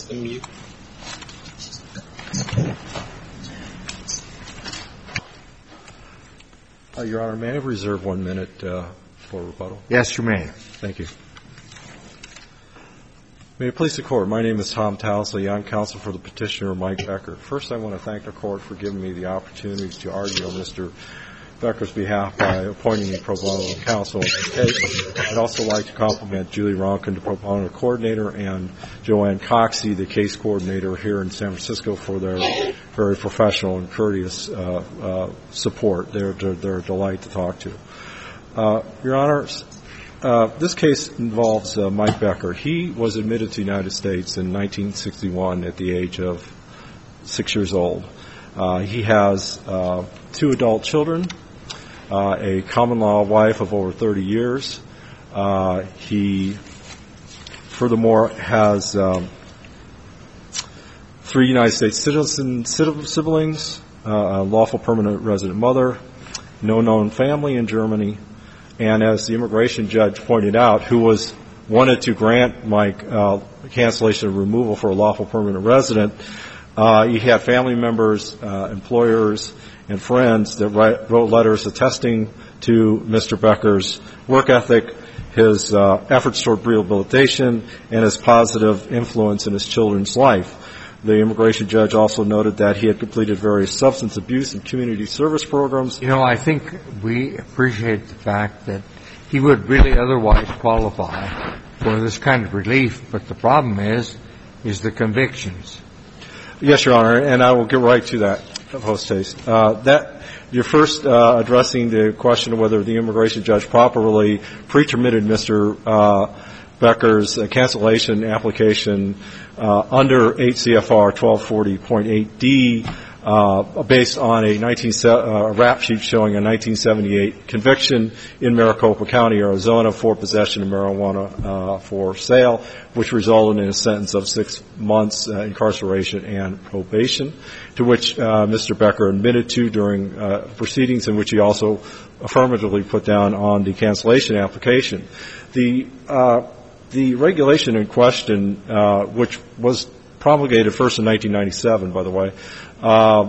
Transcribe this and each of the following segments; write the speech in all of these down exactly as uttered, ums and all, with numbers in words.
the mute. Uh, Your Honor, may I reserve one minute uh, for rebuttal? Yes, you may. Thank you. May it please the Court, my name is Tom Towsley. I'm counsel for the petitioner, Mike Becker. First, I want to thank the Court for giving me the opportunity to argue on Mister Becker's behalf by appointing me pro bono counsel in this case. I'd also like to compliment Julie Ronkin, the pro bono coordinator, and Joanne Coxey, the case coordinator here in San Francisco, for their very professional and courteous uh, uh, support. They're, they're, they're a delight to talk to. Uh, Your Honors, uh, this case involves uh, Mike Becker. He was admitted to the United States in nineteen sixty-one at the age of six years old. Uh, he has uh, two adult children, uh, a common-law wife of over thirty years. Uh, he, furthermore, has um, three United States citizen siblings, uh, a lawful permanent resident mother, no known family in Germany, and as the immigration judge pointed out, who was wanted to grant Mike uh, cancellation of removal for a lawful permanent resident, uh, he had family members, uh, employers, and friends that write, wrote letters attesting to Mister Becker's work ethic, his uh, efforts toward rehabilitation, and his positive influence in his children's life. The immigration judge also noted that he had completed various substance abuse and community service programs. You know, I think we appreciate the fact that he would really otherwise qualify for this kind of relief, but the problem is, is the convictions. Yes, Your Honor, and I will get right to that post haste. Uh, that you're first uh, addressing the question of whether the immigration judge properly pre-terminated Mister Uh, Becker's uh, cancellation application uh, under eight C F R twelve forty point eight D uh, based on a nineteen uh, rap sheet showing a nineteen seventy-eight conviction in Maricopa County, Arizona, for possession of marijuana uh, for sale, which resulted in a sentence of six months uh, incarceration and probation, to which uh, Mister Becker admitted to during uh, proceedings, in which he also affirmatively put down on the cancellation application. The uh, The regulation in question, uh, which was promulgated first in nineteen ninety-seven, by the way, uh,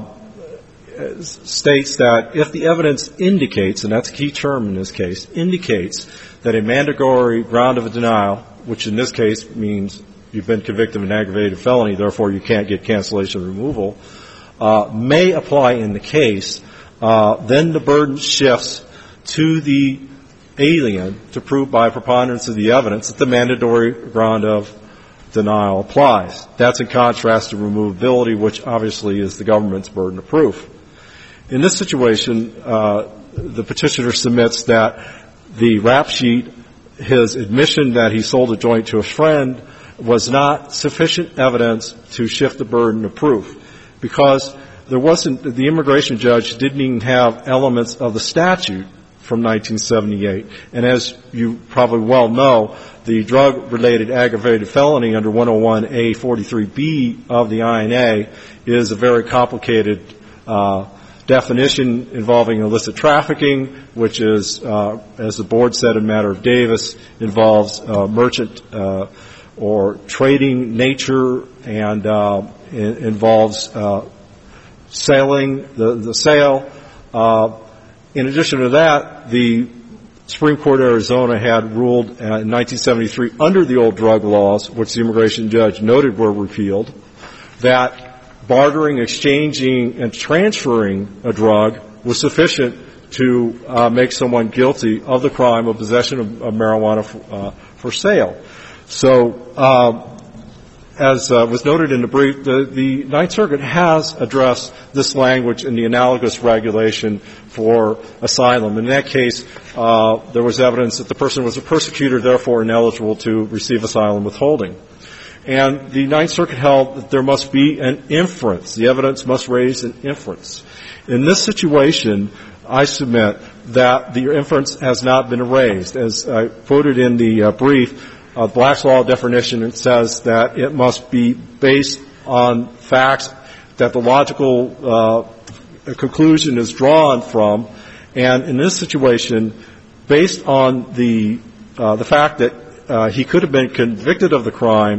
states that if the evidence indicates, and that's a key term in this case, indicates that a mandatory ground of a denial, which in this case means you've been convicted of an aggravated felony, therefore you can't get cancellation removal, uh, may apply in the case, uh, then the burden shifts to the alien to prove by preponderance of the evidence that the mandatory ground of denial applies. That's in contrast to removability, which obviously is the government's burden of proof. In this situation, uh, the petitioner submits that the rap sheet, his admission that he sold a joint to a friend, was not sufficient evidence to shift the burden of proof, because there wasn't, the immigration judge didn't even have elements of the statute from nineteen seventy-eight. And as you probably well know, the drug-related aggravated felony under one oh one A forty-three B of the I N A is a very complicated uh, definition involving illicit trafficking, which is, uh, as the board said in matter of Davis, involves uh, merchant uh, or trading nature and uh, in, involves uh, selling, the, the sale. Uh, In addition to that, the Supreme Court of Arizona had ruled uh, in nineteen seventy-three, under the old drug laws, which the immigration judge noted were repealed, that bartering, exchanging, and transferring a drug was sufficient to uh, make someone guilty of the crime of possession of, of marijuana for, uh, for sale. So, uh, as uh, was noted in the brief, the, the Ninth Circuit has addressed this language in the analogous regulation for asylum. In that case, uh, there was evidence that the person was a persecutor, therefore ineligible to receive asylum withholding. And the Ninth Circuit held that there must be an inference. The evidence must raise an inference. In this situation, I submit that the inference has not been raised. As I quoted in the uh, brief, Uh, Black's Law definition, it says that it must be based on facts that the logical uh, conclusion is drawn from. And in this situation, based on the uh, the fact that uh, he could have been convicted of the crime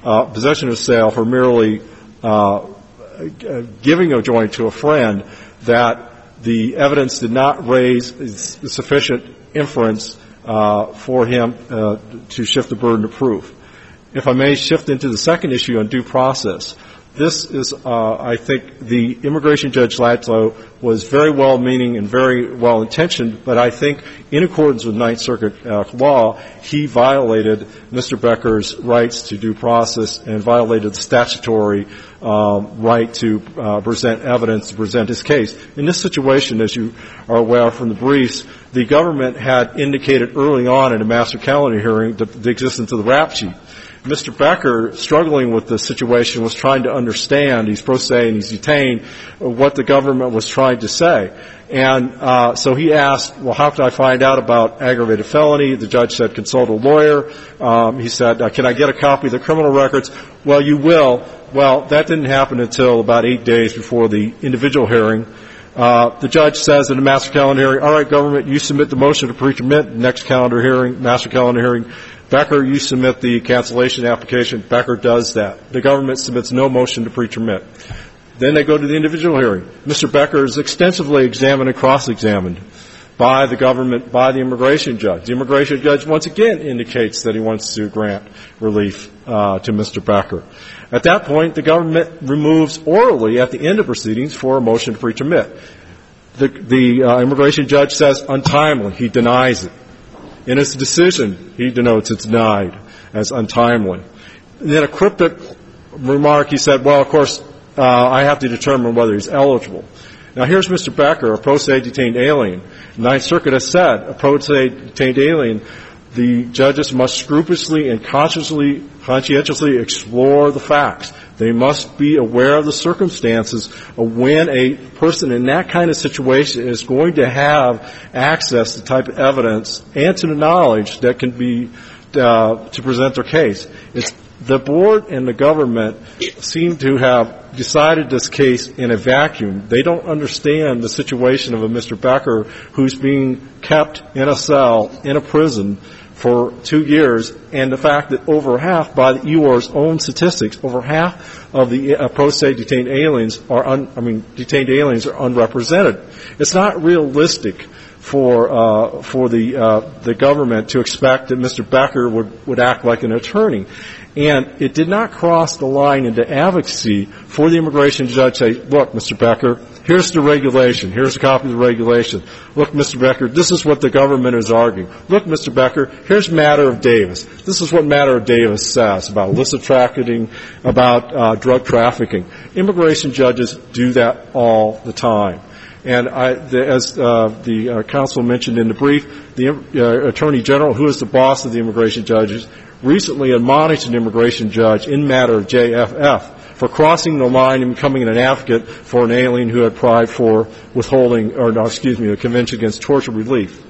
uh, possession of sale for merely uh, giving a joint to a friend, that the evidence did not raise sufficient inference uh, for him uh, to shift the burden of proof. If I may shift into the second issue on due process, this is, uh, I think, the immigration judge Latzo was very well-meaning and very well-intentioned, but I think in accordance with Ninth Circuit uh, law, he violated Mister Becker's rights to due process and violated the statutory um, right to uh, present evidence, to present his case. In this situation, as you are aware from the briefs, the government had indicated early on in a master calendar hearing the, the existence of the rap sheet. Mister Becker, struggling with the situation, was trying to understand, he's pro se and he's detained, what the government was trying to say. And uh, so he asked, well, how can I find out about aggravated felony? The judge said, consult a lawyer. Um, he said, uh, can I get a copy of the criminal records? Well, you will. Well, that didn't happen until about eight days before the individual hearing. Uh, the judge says in the master calendar hearing, all right, government, you submit the motion to pre-commit. Next calendar hearing, master calendar hearing, Becker, you submit the cancellation application. Becker does that. The government submits no motion to pre-commit. Then they go to the individual hearing. Mister Becker is extensively examined and cross-examined by the government, by the immigration judge. The immigration judge once again indicates that he wants to grant relief uh, to Mister Becker. At that point, the government removes orally at the end of proceedings for a motion to pre-commit. The, the uh, immigration judge says untimely. He denies it. In his decision, he denotes it's denied as untimely. And then a cryptic remark, he said, well, of course, uh, I have to determine whether he's eligible. Now, here's Mister Becker, a pro se detained alien. The Ninth Circuit has said, a pro se detained alien, the judges must scrupulously and consciously, conscientiously explore the facts. They must be aware of the circumstances of when a person in that kind of situation is going to have access to the type of evidence and to the knowledge that can be uh, to present their case. It's the board and the government seem to have decided this case in a vacuum. They don't understand the situation of a Mister Becker who's being kept in a cell in a prison for two years, and the fact that over half, by the E O R's own statistics, over half of the uh, pro se detained aliens are, un, I mean, detained aliens are unrepresented. It's not realistic for uh, for the uh, the government to expect that Mister Becker would would act like an attorney. And it did not cross the line into advocacy for the immigration judge to say, look, Mister Becker, here's the regulation. Here's a copy of the regulation. Look, Mister Becker, this is what the government is arguing. Look, Mister Becker, here's Matter of Davis. This is what Matter of Davis says about illicit trafficking, about uh, drug trafficking. Immigration judges do that all the time. And I, the, as uh, the uh, counsel mentioned in the brief, the uh, Attorney General, who is the boss of the immigration judges, recently admonished an immigration judge in matter of J F F for crossing the line and becoming an advocate for an alien who had applied for withholding, or no, excuse me, the Convention Against Torture Relief.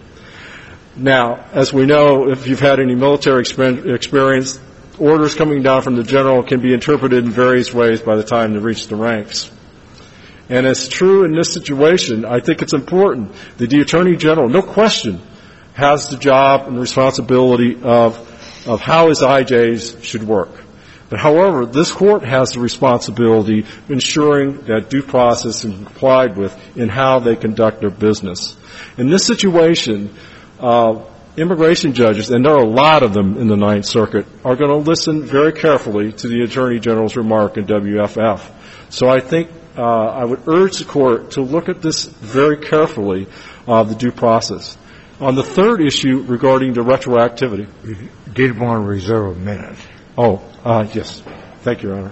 Now, as we know, if you've had any military experience, orders coming down from the general can be interpreted in various ways by the time they reach the ranks. And it's true in this situation. I think it's important that the Attorney General, no question, has the job and responsibility of of how his I Js should work. But however, this court has the responsibility of ensuring that due process is complied with in how they conduct their business. In this situation, uh, immigration judges, and there are a lot of them in the Ninth Circuit, are going to listen very carefully to the Attorney General's remark in W F F. So I think uh, I would urge the court to look at this very carefully, uh, the due process. On the third issue regarding the retroactivity. You did want to reserve a minute. Oh, uh, yes. Thank you, Your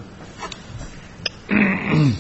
Honor.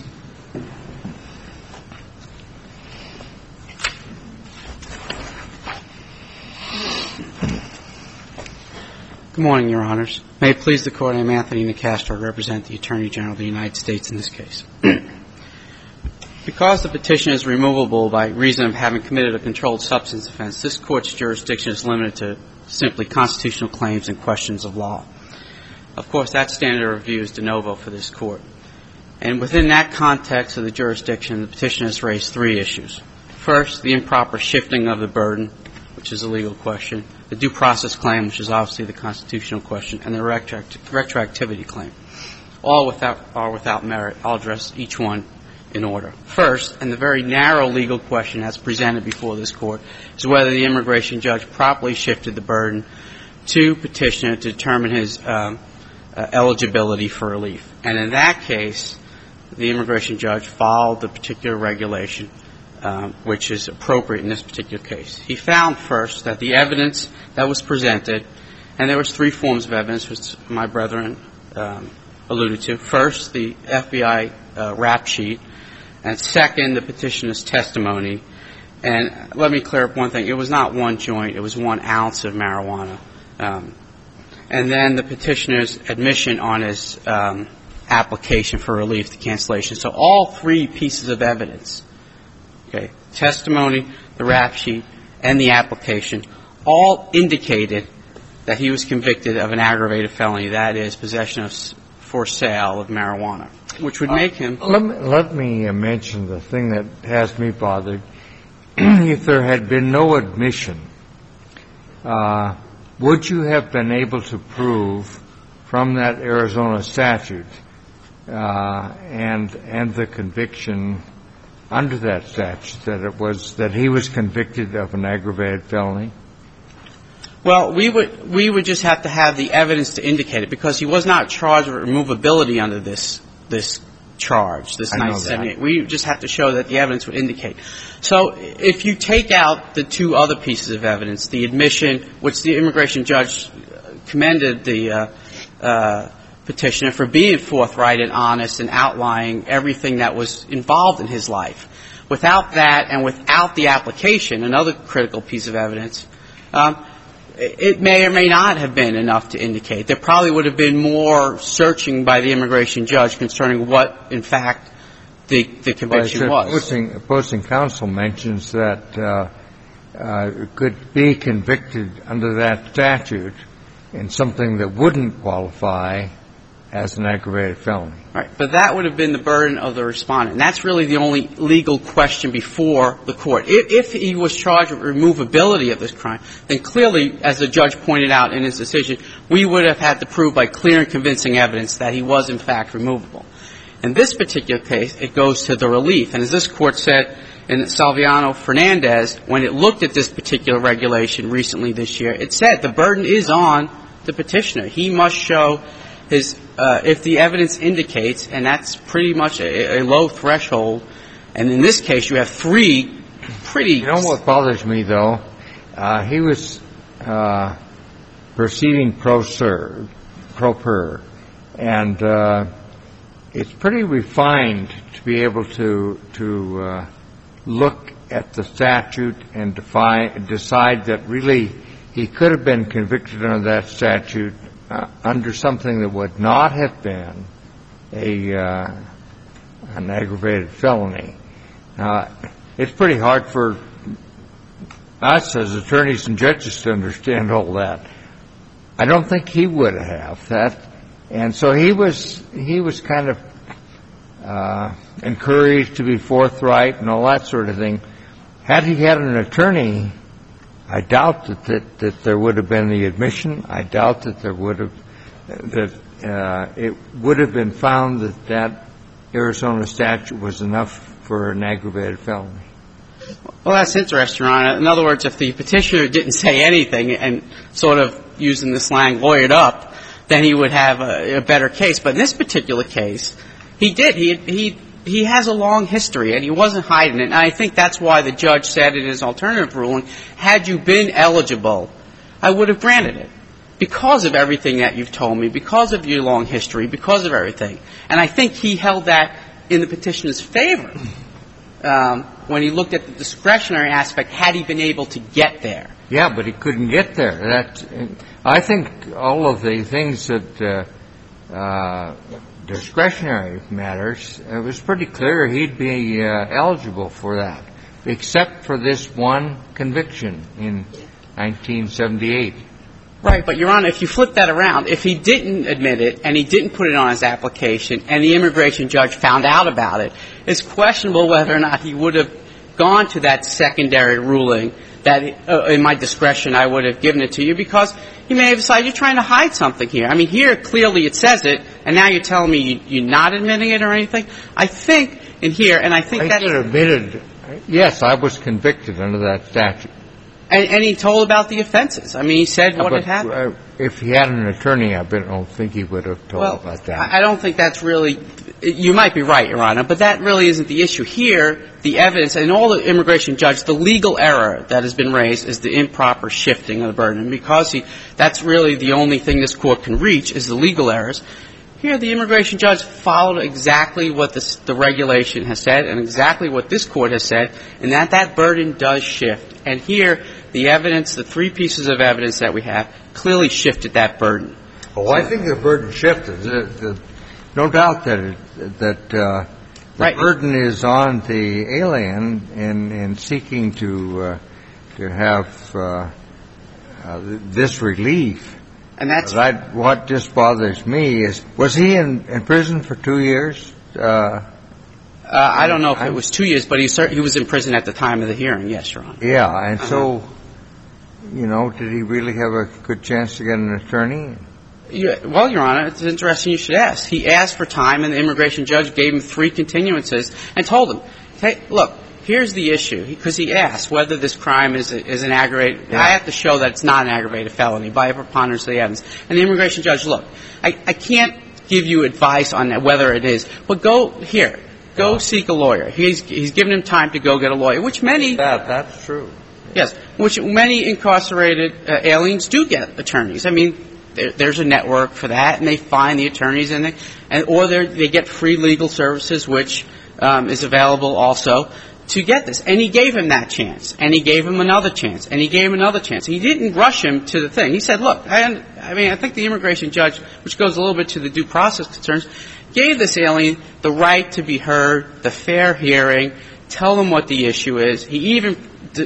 Good morning, Your Honors. May it please the Court, I am Anthony Nicastro. I represent the Attorney General of the United States in this case. Because the petition is removable by reason of having committed a controlled substance offense, this Court's jurisdiction is limited to simply constitutional claims and questions of law. Of course, that standard of review is de novo for this Court. And within that context of the jurisdiction, the petition has raised three issues. First, the improper shifting of the burden which is a legal question, the due process claim, which is obviously the constitutional question, and the retroact- retroactivity claim. All without, are without merit. I'll address each one in order. First, and the very narrow legal question that's presented before this Court, is whether the immigration judge properly shifted the burden to petitioner to determine his um, uh, eligibility for relief. And in that case, the immigration judge followed the particular regulation, um, which is appropriate in this particular case. He found first that the evidence that was presented, and there was three forms of evidence, which my brethren um, alluded to. First, the F B I uh, rap sheet, and second, the petitioner's testimony. And let me clear up one thing. It was not one joint. It was one ounce of marijuana. Um, and then the petitioner's admission on his um, application for relief, the cancellation. So all three pieces of evidence, okay, testimony, the rap sheet, and the application, all indicated that he was convicted of an aggravated felony, that is, possession of for sale of marijuana, which would make him... Uh, let me, let me uh, mention the thing that has me bothered. If there had been no admission, uh, would you have been able to prove from that Arizona statute uh, and and the conviction under that statute that it was that he was convicted of an aggravated felony? Well, we would we would just have to have the evidence to indicate it, because he was not charged with removability under this this charge, this nine seventy-eight. We just have to show that the evidence would indicate. So if you take out the two other pieces of evidence, the admission, which the immigration judge commended the uh, uh, petitioner for being forthright and honest and outlining everything that was involved in his life. Without that and without the application, another critical piece of evidence, um, it may or may not have been enough to indicate. There probably would have been more searching by the immigration judge concerning what, in fact, the, the conviction well, was. Opposing, opposing counsel mentions that uh, uh, it could be convicted under that statute in something that wouldn't qualify as an aggravated felony. Right. But that would have been the burden of the respondent. And that's really the only legal question before the court. If, if he was charged with removability of this crime, then clearly, as the judge pointed out in his decision, we would have had to prove by clear and convincing evidence that he was, in fact, removable. In this particular case, it goes to the relief. And as this Court said in Salviano-Fernandez, when it looked at this particular regulation recently this year, it said the burden is on the petitioner. He must show his, uh, if the evidence indicates, and that's pretty much a, a low threshold, and in this case you have three pretty... You know what bothers me, though? Uh, he was uh, proceeding pro ser, pro per, and uh, it's pretty refined to be able to to uh, look at the statute and define, decide that really he could have been convicted under that statute Uh, under something that would not have been a uh, an aggravated felony. Uh, it's pretty hard for us as attorneys and judges to understand all that. I don't think he would have that, and so he was he was kind of uh, encouraged to be forthright and all that sort of thing. Had he had an attorney, I doubt that, that, that there would have been the admission. I doubt that there would have, that uh, it would have been found that that Arizona statute was enough for an aggravated felony. Well, that's interesting, Your Honor. In other words, if the petitioner didn't say anything and sort of, using the slang, lawyered up, then he would have a, a better case. But in this particular case, he did. He he he has a long history, and he wasn't hiding it. And I think that's why the judge said in his alternative ruling, had you been eligible, I would have granted it. Because of everything that you've told me, because of your long history, because of everything. And I think he held that in the petitioner's favor um, when he looked at the discretionary aspect, had he been able to get there. Yeah, but he couldn't get there. That, I think all of the things that uh, uh, discretionary matters, it was pretty clear he'd be uh, eligible for that, except for this one conviction in nineteen seventy-eight. Right, but, Your Honor, if you flip that around, if he didn't admit it and he didn't put it on his application and the immigration judge found out about it, it's questionable whether or not he would have gone to that secondary ruling that uh, in my discretion I would have given it to you, because he may have decided you're trying to hide something here. I mean, here clearly it says it, and now you're telling me you, you're not admitting it or anything. I think in here, and I think I that... I admitted, yes, I was convicted under that statute. And, and he told about the offenses. I mean, he said what but, had happened. Uh, if he had an attorney, I don't think he would have told well, about that. I don't think that's really – you might be right, Your Honor, but that really isn't the issue. Here, the evidence, and all the immigration judge, the legal error that has been raised is the improper shifting of the burden. And because he – that's really the only thing this Court can reach is the legal errors. Here, the immigration judge followed exactly what this, the regulation has said and exactly what this Court has said, and that that burden does shift. And here, the evidence, the three pieces of evidence that we have, clearly shifted that burden. Oh, I think the burden shifted. The, the, no doubt that it, that uh, the right. burden is on the alien in, in seeking to uh, to have uh, uh, this relief. And that's I, what just bothers me is, was he in, in prison for two years? Uh, Uh, I don't know if it was two years, but he cert- he was in prison at the time of the hearing. Yes, Your Honor. Yeah, and uh-huh. so, you know, did he really have a good chance to get an attorney? Yeah, well, Your Honor, it's interesting you should ask. He asked for time, and the immigration judge gave him three continuances and told him, hey, look, here's the issue, because he asked whether this crime is, a, is an aggravated. Yeah. I have to show that it's not an aggravated felony by a preponderance of the evidence. And the immigration judge, look, I, I can't give you advice on that, whether it is, but go here. Go seek a lawyer. He's he's given him time to go get a lawyer, which many that that's true. Yes, which many incarcerated uh, aliens do get attorneys. I mean, there, there's a network for that, and they find the attorneys, and they and or they get free legal services, which um, is available also to get this. And he gave him that chance, and he gave him another chance, and he gave him another chance. He didn't rush him to the thing. He said, "Look, I, I mean, I think the immigration judge, which goes a little bit to the due process concerns, gave this alien the right to be heard, the fair hearing, tell them what the issue is. He even de-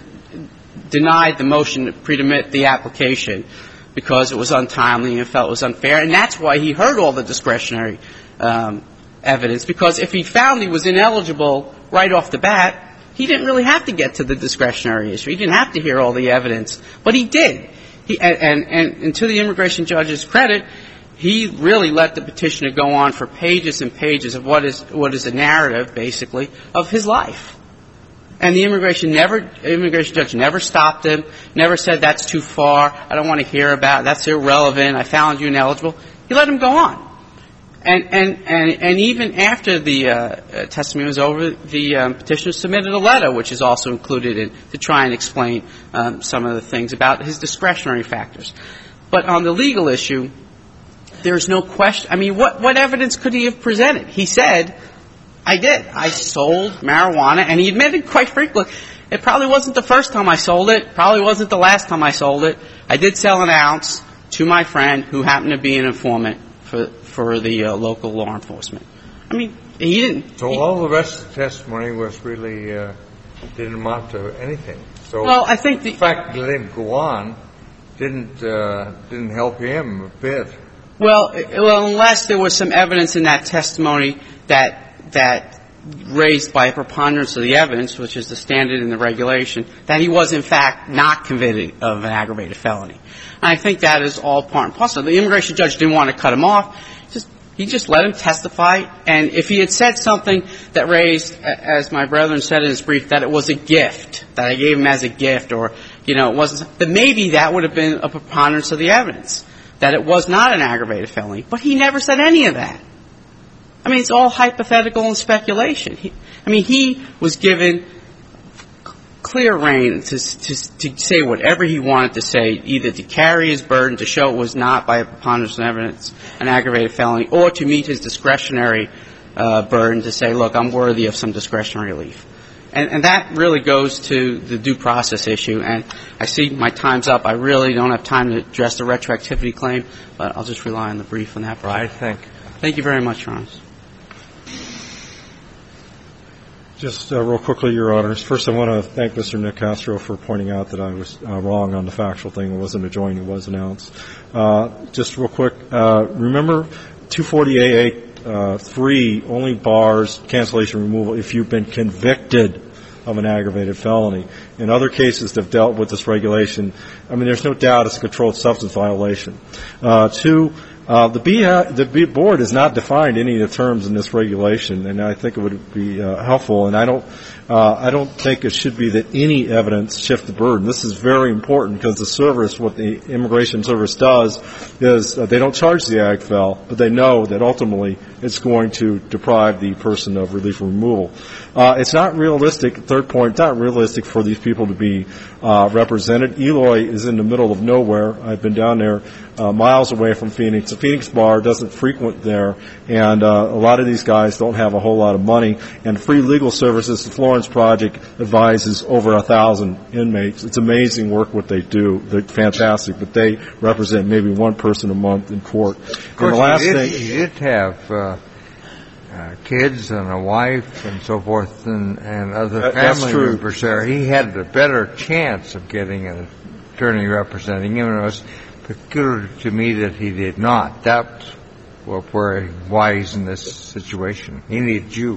denied the motion to pre-demit the application because it was untimely and felt it was unfair. And that's why he heard all the discretionary um, evidence, because if he found he was ineligible right off the bat, he didn't really have to get to the discretionary issue. He didn't have to hear all the evidence. But he did. He, and, and, and, and to the immigration judge's credit, he really let the petitioner go on for pages and pages of what is what is a narrative, basically, of his life. And the immigration never, immigration judge never stopped him, never said that's too far, I don't want to hear about it, that's irrelevant, I found you ineligible. He let him go on. And and and, and even after the uh, testimony was over, the um, petitioner submitted a letter, which is also included in to try and explain um, some of the things about his discretionary factors. But on the legal issue, there's no question. I mean, what, what evidence could he have presented? He said, I did. I sold marijuana, and he admitted quite frequently, it probably wasn't the first time I sold it, probably wasn't the last time I sold it. I did sell an ounce to my friend who happened to be an informant for for the uh, local law enforcement. I mean, he didn't. So he, all the rest of the testimony was really uh, didn't amount to anything. So well, I think the, the fact that let him go on didn't uh, didn't help him a bit. Well, well, unless there was some evidence in that testimony that that raised by a preponderance of the evidence, which is the standard in the regulation, that he was in fact not convicted of an aggravated felony. And I think that is all part and parcel. The immigration judge didn't want to cut him off. Just, he just let him testify. And if he had said something that raised, as my brethren said in his brief, that it was a gift, that I gave him as a gift, or, you know, it wasn't, then maybe that would have been a preponderance of the evidence, that it was not an aggravated felony. But he never said any of that. I mean, it's all hypothetical and speculation. He, I mean, he was given clear rein to, to, to say whatever he wanted to say, either to carry his burden, to show it was not by a preponderance of evidence an aggravated felony, or to meet his discretionary uh, burden to say, look, I'm worthy of some discretionary relief. And, and that really goes to the due process issue. And I see my time's up. I really don't have time to address the retroactivity claim, but I'll just rely on the brief on that. Right. Thank you. Thank you very much, Your Honor. Just uh, real quickly, Your Honors. First, I want to thank Mister Nick Castro for pointing out that I was uh, wrong on the factual thing. It wasn't a joint, it was an ounce. Uh, just real quick, uh, remember two forty A A three only bars cancellation removal if you've been convicted of an aggravated felony. In other cases that have dealt with this regulation, I mean, there's no doubt it's a controlled substance violation. Uh, two, Uh, the, B, the B board has not defined any of the terms in this regulation, and I think it would be uh, helpful. And I don't, uh, I don't think it should be that any evidence shift the burden. This is very important because the service, what the Immigration Service does, is uh, they don't charge the ag fel, but they know that ultimately it's going to deprive the person of relief from removal. Uh, it's not realistic. Third point, it's not realistic for these people to be uh, represented. Eloy is in the middle of nowhere. I've been down there uh, miles away from Phoenix. The Phoenix bar doesn't frequent there, and uh, a lot of these guys don't have a whole lot of money. And Free Legal Services, the Florence Project, advises over a thousand inmates. It's amazing work what they do. They're fantastic, but they represent maybe one person a month in court. Of course, and the last he, did, thing, he did have uh, uh, kids and a wife and so forth, and, and other that, family members there. He had a better chance of getting an attorney representing him, and it was peculiar to me that he did not. That's where why he's in this situation. He needs you.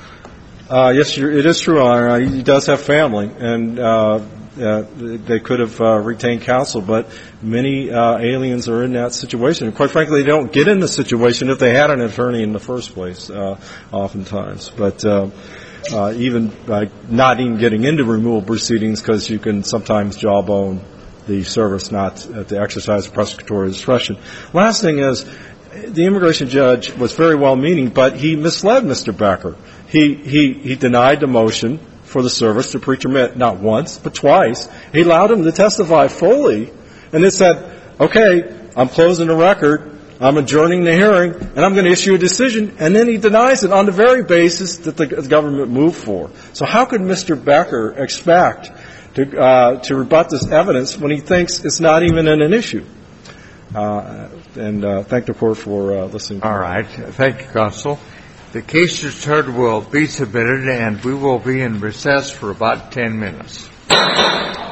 Uh, yes, you're, it is true, Honor. Uh, he does have family, and uh, uh, they could have uh, retained counsel, but many uh, aliens are in that situation. And quite frankly, they don't get in the situation if they had an attorney in the first place, uh, oftentimes. But uh, uh, even by not even getting into removal proceedings, because you can sometimes jawbone the service not uh, to exercise prosecutorial discretion. Last thing is, the immigration judge was very well-meaning, but he misled Mister Becker. He, he, he denied the motion for the service to pre-termit not once, but twice. He allowed him to testify fully, and it said, okay, I'm closing the record, I'm adjourning the hearing, and I'm going to issue a decision, and then he denies it on the very basis that the government moved for. So how could Mister Becker expect to, uh, to rebut this evidence when he thinks it's not even an, an issue? Uh, and uh, thank the Court for uh, listening. All right. Thank you, Counsel. The case just heard will be submitted, and we will be in recess for about ten minutes.